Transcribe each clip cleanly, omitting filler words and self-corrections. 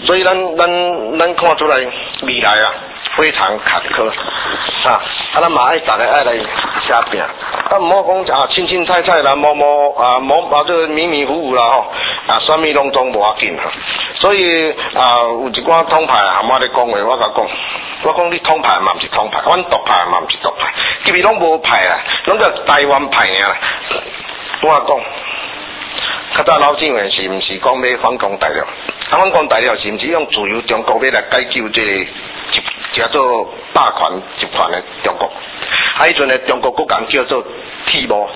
所以咱看出来未来啊非常坎坷啊，咱嘛爱大家爱来写拼，唔好讲啊青青菜菜啦，无这迷迷糊糊啦吼，啊啥物拢总无要紧哈。所以有一寡统派含我咧讲话，我讲你统派嘛毋是统派，阮独派嘛毋是独派，其实拢无派啦，拢叫台湾派尔啦。我讲。较早老政员是毋是讲要反攻大陆？反攻大陆是毋是用自由中国要来解救这个叫做霸权集权的中国？迄阵的中国国人叫做铁幕。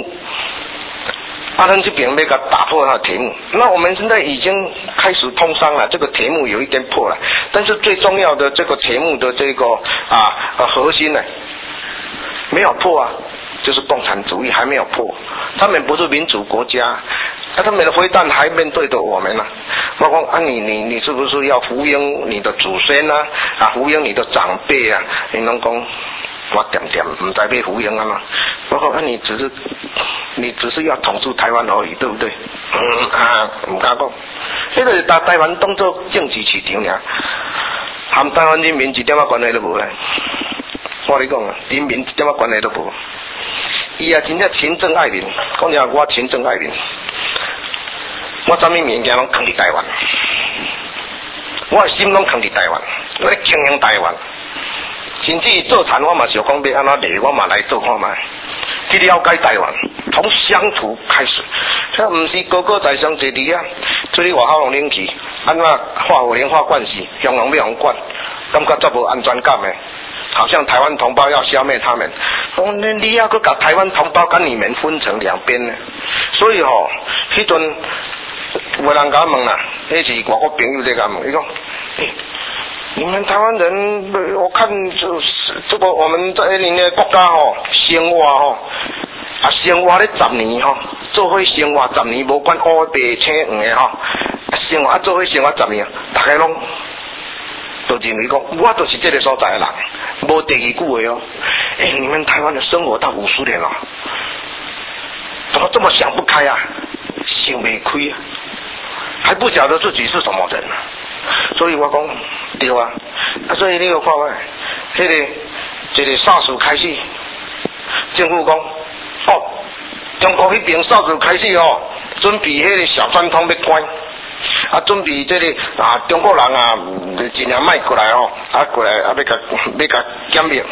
咱这边要甲打破它的铁幕。那我们现在已经开始通商了，这个铁幕有一点破了，但是最重要的这个铁幕的这个核心呢，没有破啊。就是共产主义还没有破，他们不是民主国家，他们的飞弹还面对着我们呢。我讲你是不是要服膺你的祖先啊？服膺你的长辈啊？你拢讲我点唔知要服膺啊嘛？我讲你只是要统治台湾而已，对不对？唔敢讲，这个把台湾当作政治市场尔，和台湾人民一点关系都无咧。我跟你讲啊，人民一点关系都无。伊啊真正勤政爱民，讲实话我勤政爱民，我啥物物件拢藏伫台湾，我的心拢藏伫台湾，我咧经营台湾，甚至做田我嘛想讲要安怎嚟，我嘛来做看卖，去了解台湾，从乡土开始，这毋是个个在上坐伫啊，做咧外口用冷气，安怎化火零化灌死，向人要人管，感觉足无安全感诶。好像台湾同胞要消灭他们，你要去把台湾同胞跟你们分成两边呢？所以迄阵有人甲我问啦，迄是外国朋友在甲我问，伊讲，你们台湾人，我看这个我们在你的国家生活生活咧10年做伙生活10年，无管黑白青黄的生活做伙生活10年，大家拢。就认为讲，我就是这个所在的人，无第二句话你们台湾的生活到50年了，怎么这么想不开啊？想不开啊，还不晓得自己是什么人所以我讲对啊，所以你有看这个SARS开始，政府讲中国迄边SARS开始准备迄个小专通要关。准备这个中国人尽量卖过来过来要甲检疫，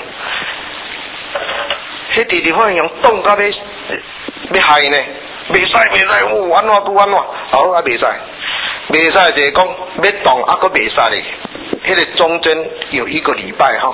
迄地方用冻到要害呢，袂使，安怎不安怎？袂使就是讲要冻还佫袂使咧，迄个中间有1个礼拜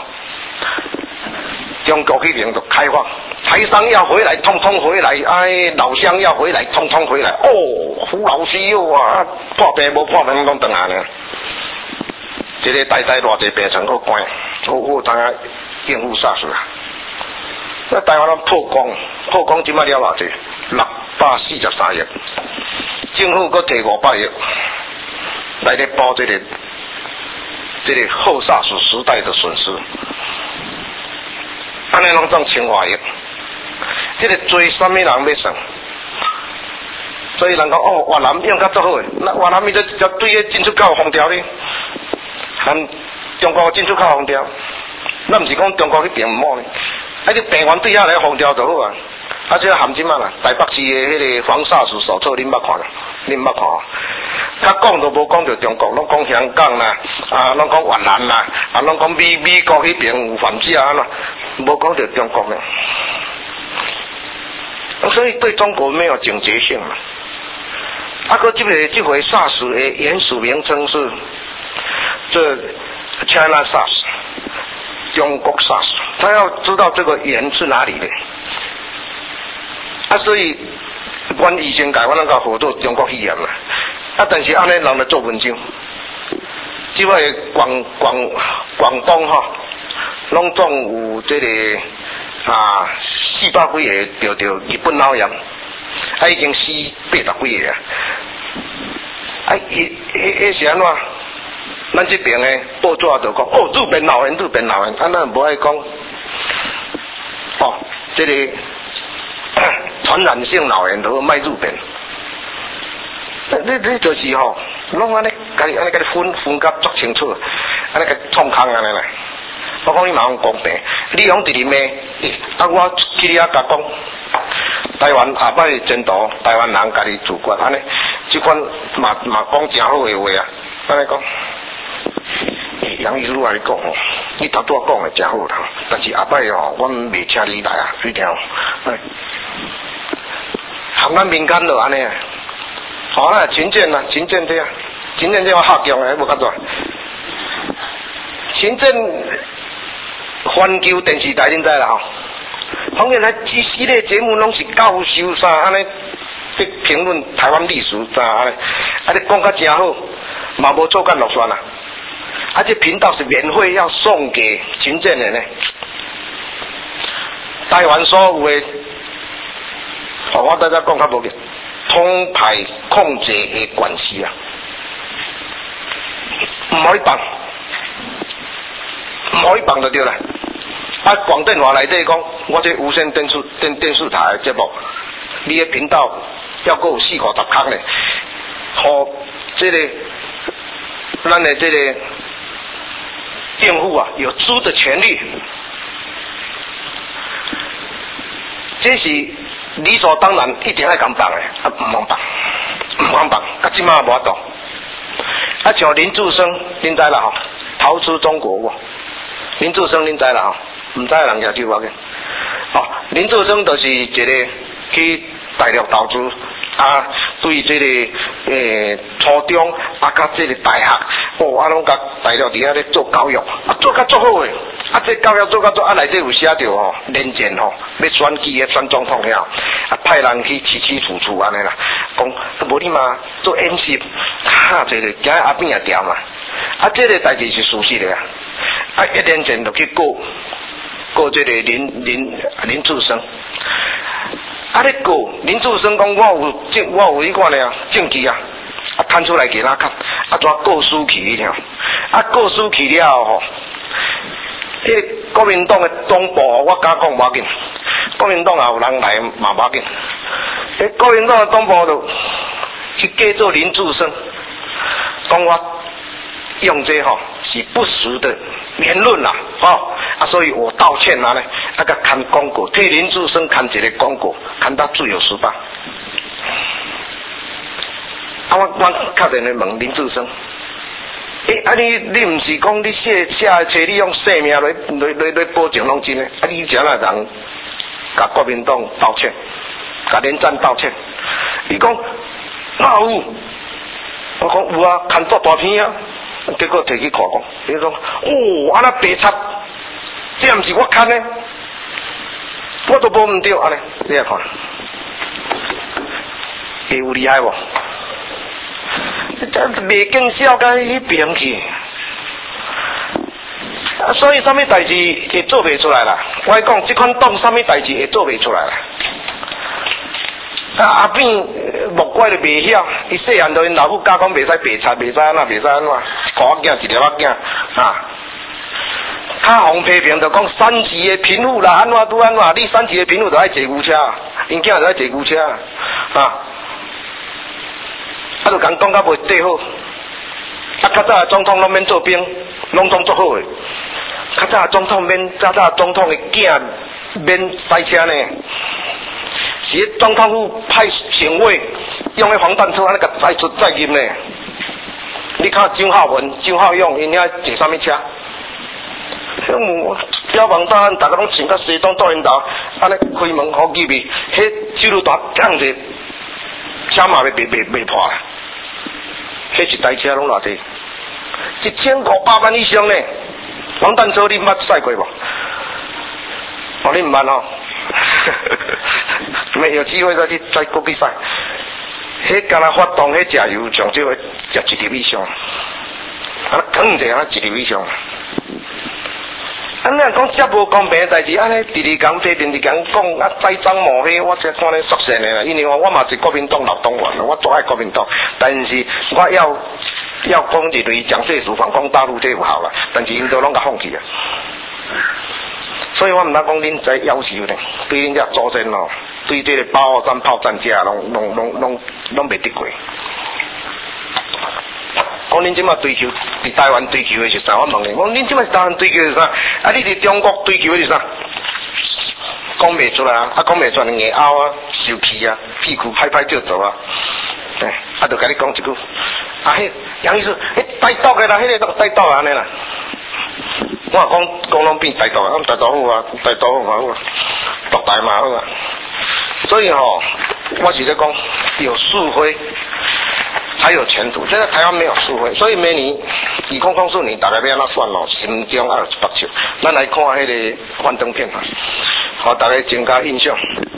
中国迄边就开放。台商要回来，通通回来；老乡要回来，通通回来。胡老师破病无破病拢回来呢。这个呆偌济病床好关，我知影应付SARS啦。那台湾破光即摆了偌济？643亿，政府佫摕500亿来咧补这个后SARS时代的损失，安尼拢总1500亿。这个做什么人要算？所以人讲越南用较足好诶，那越南伊对个进出口封条咧，含中国进出口封条，咱毋是讲中国迄边毋好咧，这病源对遐来封条就好啊。这含即嘛啦，台北市诶迄个防SARS手册恁捌看啦，恁捌看较讲都无讲到中国，拢讲香港啦，拢讲越南啦，拢讲美国迄边有犯罪啊，无讲到中国咧。所以对中国没有警觉性嘛。这回 SARS 的原始名称是这 China SARS， 中国 SARS， 他要知道这个源是哪里的。所以阮以前改我那个合作中国语言嘛，但是安尼人来做文章，这位广东拢总有这个400几个得日本脑炎，已经死80几个迄是安怎？咱这边的报纸就讲日本脑炎，咱无爱讲这个传染性脑炎都卖日本，你就是拢安尼安尼甲你分甲足清楚，安尼甲创空安尼啦。我讲你嘛讲公平，你讲直直骂，我去你遐甲讲，台湾下摆的前途，台湾人家己自决，安尼，即款嘛讲真好的话啊，安尼讲。杨医师来讲吼，你头拄仔讲的真好啦，但是下摆吼，阮袂请你来啊，你听。含咱民间就安尼啊，好啦，秦建啊，秦建这啊，秦建这我合强的，无较大。秦建环球电视台恁知啦吼，方面来一系列节目拢是教授啥安尼，去评论台湾历史啥安尼，你讲甲真好，嘛无做干落选啊。这频道是免费要送给秦建的呢。台湾所有的，我大家讲较无嘅，通派控制的关系啊，唔可以放，唔可以放就对啦。广电话内底讲，我这无线电视台的节目，你的频道要够4-50空咧，互这个咱的这个。政府啊，有租的权利，这是理所当然，一定要咁放的，唔通放，唔通放，到即马无法度。像林志升，恁知啦吼，逃出中国喎。林志升恁知啦吼，唔知的人也就话嘅。林志升就是一个去大陆投资。对这个初中甲这个大学，拢甲大陆伫遐咧做教育，做甲足好诶，这教育做甲做，内底有写着吼，连战吼，要选举诶，选总统遐，派人去起处安尼啦，讲无你嘛做演习，这个惊阿扁也调嘛，这个代志是事实的啊，一连战就去告这个林志升。你告林志升讲我有迄款咧证据啊，摊出来给他看，怎告输去了？告输去了吼，迄国民党的东部我敢讲无要紧，国民党也有人来嘛无要紧。国民党的东部就去假做林志升，讲我用这吼是不实的言论啦，所以我道歉啦咧，甲刊广告，替林志升刊一个广告，刊到自由时报。我确认的问林志升，你唔是讲你写册你用性命来保证拢真的？你怎啊人甲国民党道歉，甲连战道歉？你讲哪有？我讲有啊，刊作大片啊。结果摕去看讲，伊讲安那白插，这毋是我刊的，我都无唔对安尼，你来看，有厉害无？这未见笑到迄边去，所以啥物代志会做袂出来啦？我讲这款党啥物代志会做袂出来啦？阿扁木怪就袂晓，伊细汉就因老母教讲袂使白插，袂使安怎，袂使安怎，一箍仔囝，一粒仔囝，较红批评就讲山区的贫户啦，安怎拄安怎，你山区的贫户就爱坐牛车，因囝就爱坐牛车，就讲讲甲袂对好，较早的总统拢免做兵，拢总做好的，较早的总统早总统的囝免塞车呢。是总统府派警卫用迄防弹车安尼甲载出载入呢。你看张浩文、张浩勇，因遐坐啥物车？消防站大家拢穿甲西装到因头，安尼开门好入去，迄手榴弹降者，车嘛袂破啦。迄一台车拢偌济，1500万以上呢。防弹车你捌驶过无？你唔捌吼？没有机会再过去赛，迄敢若发动迄加油上少食1粒以上，扛者1粒以上。你若讲遮无公平的代志，安尼第二天批评，第二天讲栽赃抹黑，我才看咧属实的啦。因为我嘛是国民党老党员，我最爱国民党，但是我要讲一类蒋介石反攻大陆这有效啦，但是因都拢甲放弃啊。所以我毋通讲恁在要求呢，对恁遮祖先哦，对这个炮战者拢袂得过。 讲恁即马追求伫台湾追求的是啥？我问你，我讲恁即马台湾追求的是啥？啊，你伫中国追求的是啥？讲袂出来啊！啊，讲袂出来，硬拗啊，受气啊，屁股拍拍就走啊！啊，就甲你讲一句，啊，迄杨医师，歹毒的啦，迄个歹毒安尼啦。我讲拢变歹毒啊，歹毒好啊，歹毒好啊，毒大嘛好啊。所以我是在讲有树灰，才有前途。现在台湾没有树灰，所以明年2004年大家要安怎选心中要有一把手。咱来看迄个幻灯片啊，互大家增加印象。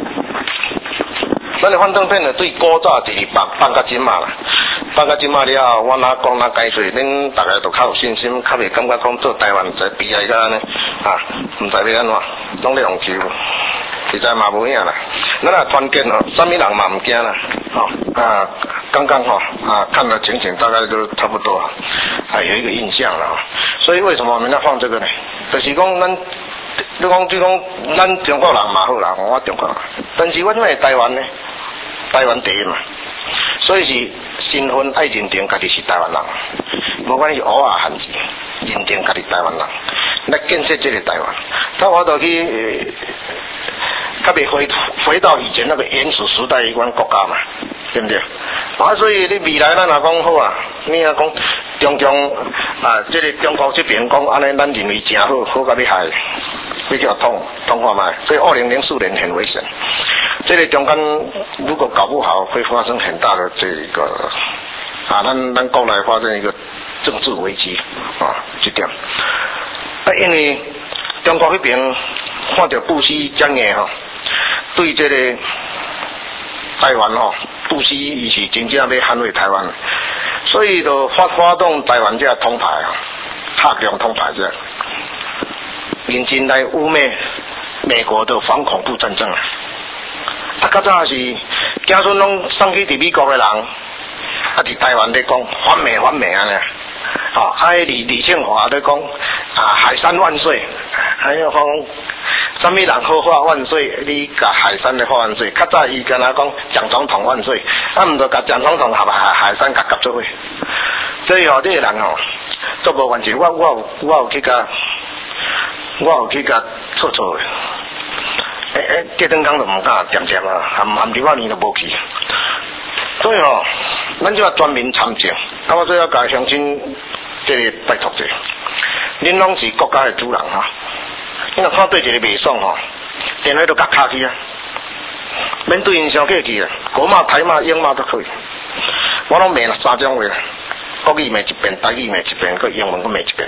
咱的幻灯片对古早就是放甲今嘛啦，放甲今嘛了后，我哪讲哪解释，恁大家都较有信心，较袂感觉讲做台湾在悲哀个安尼啊，唔知要安怎，拢咧用球，实在嘛无影啦。咱啊团结啥物人嘛唔惊啦，刚刚看了情形大概都差不多有一个印象了所以为什么我们要放这个呢？就是讲咱。你讲咱中国人嘛好啦，我中国人，但是我这台湾呢，台湾第一嘛，所以是身份爱认定家己是台湾人，无管是乌啊汉字，认定家己台湾人，来建设这个台湾。那我就去，较袂回到以前那个原始时代一款国家嘛，对不对？所以你未来咱若讲好啊，你啊讲中这个中国这边讲安尼，咱认为真好，好甲要害。比较痛看卖，所以2004年很危险。这个中间如果搞不好，会发生很大的这个咱国内发生一个政治危机这点。因为中国那边看到布希讲的对这个台湾布希伊是真正要捍卫台湾，所以就发动台湾这通牌黑量通牌这。认真来污蔑美国的反恐怖战争较早是子孙拢送去伫美国的人，伫台湾咧讲反美安尼，李庆华咧讲海山万岁，还有讲什么人好话万岁，你甲海山咧话万岁，较早伊跟他讲蒋总统万岁，毋着甲蒋总统合海山甲做伙，所以这个人做无完全，我有去甲。我有去甲错的，这两天就唔敢点啊，含2年都无去。所以咱就要专门参政，我最要甲乡亲这个拜托者，恁拢是国家的主人你若看对一个袂爽电话都甲卡去免对因伤客气国骂、台骂、英骂都可以，我拢骂3种话，国语骂一遍，台语骂一遍，佮英文佮骂一遍，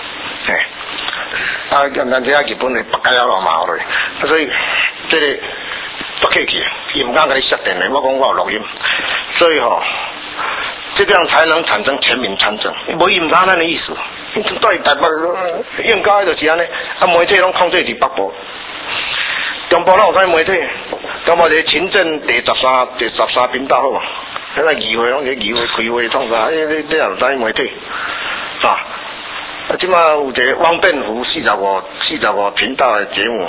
咱这日本的北海了嘛落，所以这个不客气，伊唔敢甲你设定的。我讲我有录音，所以这样才能产生全民参政。无伊唔知咱的意思，到台北应该就是安尼，媒体拢控制伫北部，中部哪有啥媒体？中部一个勤政第13频道好嘛？迄个议会拢是议会开会创啥？你也唔知媒体即马有一个汪变湖45频道的节目，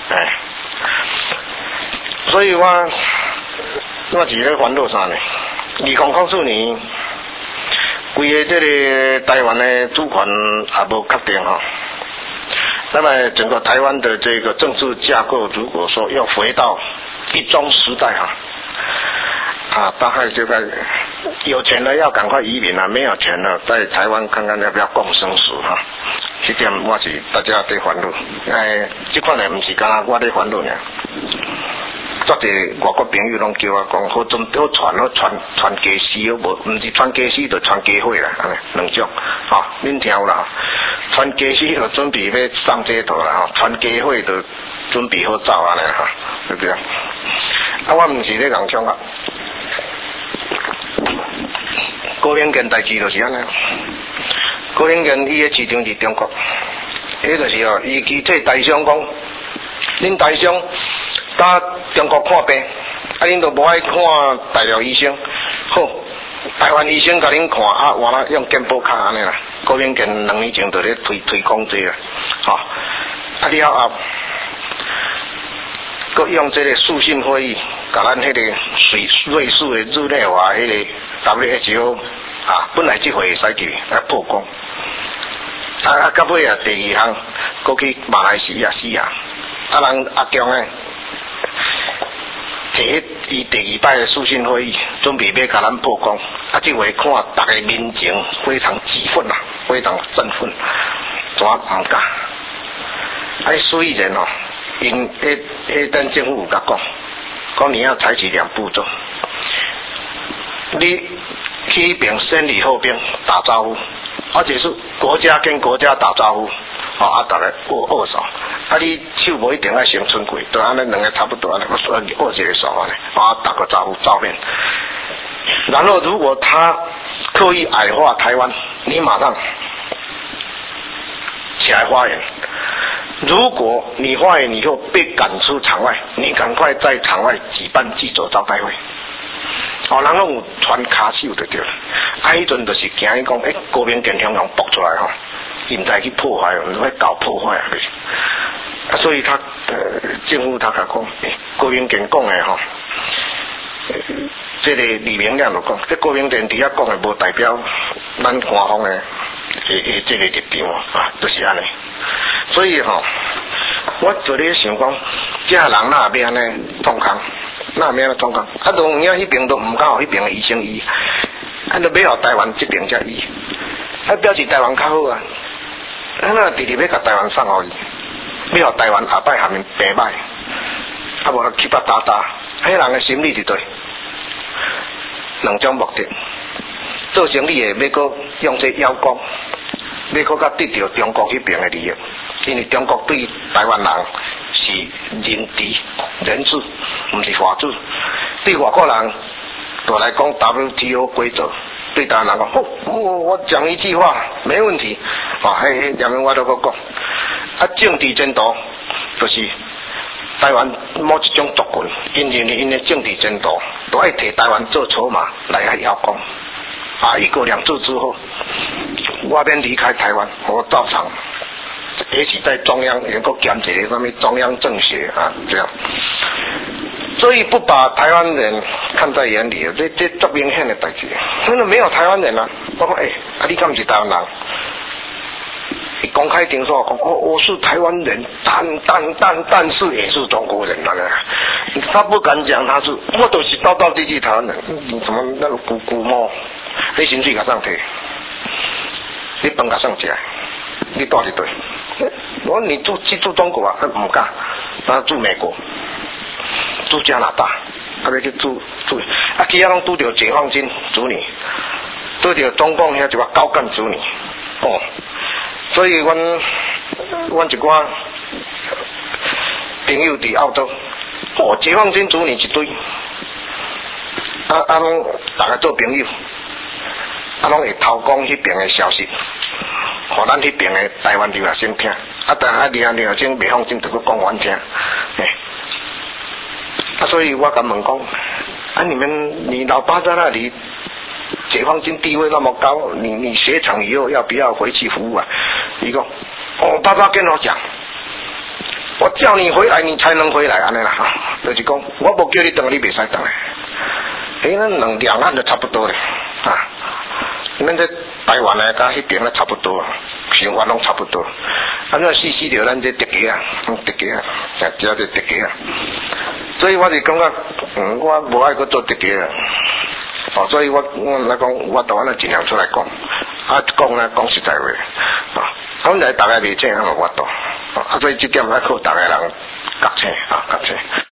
所以我是咧烦恼啥呢？2004年，规个这个台湾的主权也无确定那么整个台湾的这个政治架构，如果说要回到一中时代大概就在有钱的要赶快移民没有钱的在台湾看看要不要共生死这点我是大家在烦恼。这款呢不是刚刚我在烦恼呢，足侪外国朋友拢叫我讲好传家诗好无？不是传家诗就传家伙啦，两种恁听有啦。传家诗就准备要上街头啦，传家伙就准备好走安尼对不对？我不是咧讲枪高明健代志就是安尼，高明健伊的市场是中国，迄就是伊替台商讲，恁台商甲中国看病，恁都无爱看大陆医生，好，台湾医生甲恁看完了用健保卡安尼啦。高明健2年前就咧推广这个，了后，佮用这个视讯会议，甲咱迄个瑞士的日内瓦迄个 WHO 啊，本来这回会使去来破功，到尾啊第二项，过去马来西亚死啊，人阿强呢，摕伊第二摆的视讯会议，准备要甲咱破功，这回看大家民情非常激愤啊，非常振奋，怎唔敢？虽然哦，因咱政府有甲讲你要采取2步骤，你去边先礼后兵打招呼，就是国家跟国家打招呼，大家握手，你手无一定要先伸过，就安尼两个差不多安尼，握一个手安尼，打个招呼照片。然后如果他刻意矮化台湾，你马上起来发言。如果你发言以后被赶出场外，你赶快在场外举办记者招待会。人拢有传卡手就对了。迄阵就是惊伊讲，国民党香港爆出来伊唔知去破坏，会搞破坏所以他政府他讲，国民党讲的这个李明亮就讲，这国民党伫遐讲的无代表咱官方的这个立场就是安尼。所以我做咧想讲，这人哪边呢痛康，哪边呢痛康？当然迄边都唔够迄边的医生医，就要互台湾这边才医，表示台湾较好啊。那直直要甲台湾送互伊，要互台湾下摆下面平歹，无七八打打，迄人的心理是对。2种目的，做生意的要搁用这邀功，要搁甲得到中国迄边的利益。因为中国对台湾人是人治人治，不是法治。对外国人就来讲 WTO 规则，对台湾人讲，我讲一句话没问题。下面我都讲，政治制度就是台湾某一种族群，因的政治制度都爱摕台湾做筹码来邀功。1国2制之后，我免离开台湾，我照常。也许在中央能够兼职的上面，中央政协这样，所以不把台湾人看在眼里，这足明显的代志。真的没有台湾人啊！我讲你敢不是台湾人？你公开听说讲，我是台湾人，但是也是中国人他不敢讲他是，我都是道地地台湾人。你怎么那个古毛？你薪水给上提，你饭给上起来，你到底对？我说你去住中国唔敢，住美国，住加拿大，要去住，去拢拄着解放军子女，拄着中共遐一个高干子女，所以阮一寡朋友伫澳洲，解放军子女一堆，拢大家做朋友，拢会偷讲迄边的消息。互咱迄边的台湾留学生听，但留学生未放心，就去讲完听。所以我敢问讲，你老爸在那里，解放军地位那么高，你学成以后要不要回去服务啊？伊讲，爸爸跟我讲，我叫你回来，你才能回来安尼啦。就是讲，我无叫你回，你袂使回来。咱两岸就差不多咧。咱这台湾的甲迄边差不多，生活拢差不多。死着咱这特家特家，只这特家。所以我就感觉，我无爱去做特家。所以我来讲，我当然尽量出来讲，讲实在话。本来大家袂正，我多。所以这点要靠大家人